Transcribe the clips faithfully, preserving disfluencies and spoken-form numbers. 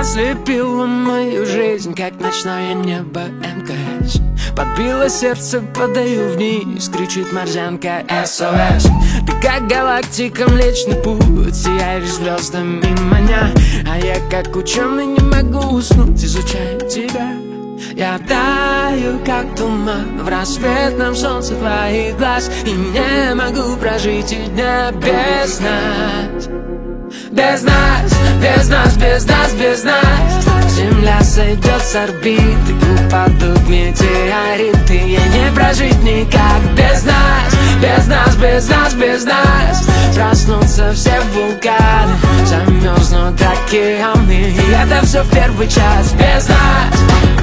ослепила мою жизнь, как ночное небо эм ка эс. Подбило сердце, подаю вниз, кричит морзянка эс о эс. Ты как галактика, Млечный Путь, сияешь звездами маня. А я как ученый не могу уснуть, изучая тебя. Я таю, как туман в рассветном солнце твоих глаз, и не могу прожить и дня без нас. Без нас, без нас, без нас, без нас. Земля сойдет с орбиты, упадут метеориты. Ей не прожить никак без нас. Без нас, без нас, без нас. Проснутся все вулканы, замерзнут океаны, и это все в первый час. Без нас,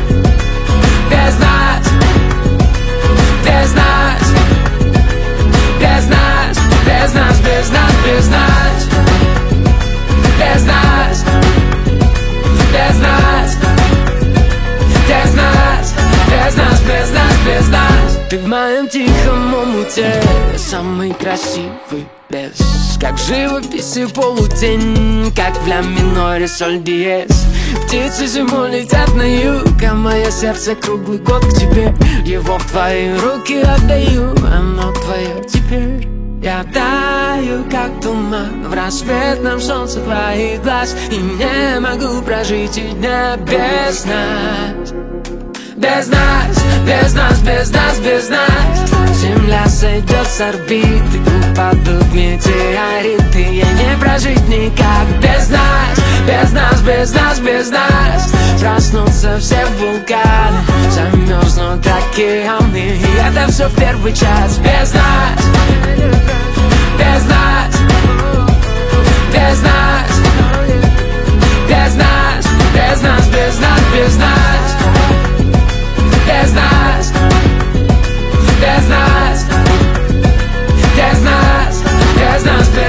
без нас, без нас, без нас, без нас, без нас, без нас. Без нас, без нас, без нас, без нас, без нас, без нас. Ты в моем тихом омуте, самый красивый без. Как в живописи полутень, как в ля миноре соль диез. Птицы зимой летят на юг, а мое сердце круглый год к тебе. Его в твои руки отдаю, оно твое теперь. Я таю, как туман в рассветном солнце твоих глаз, и не могу прожить и дня без нас. Без нас, без нас, без нас, без нас. Земля сойдет с орбиты, упадут метеориты. Ей не прожить никак без нас. Без нас, без нас, без нас. Проснутся все вулканы, замерзнут океаны, и это все в первый час. Без нас, без нас, без нас, без нас, без нас, без нас, без нас, без нас, без нас, без нас, без нас, без нас.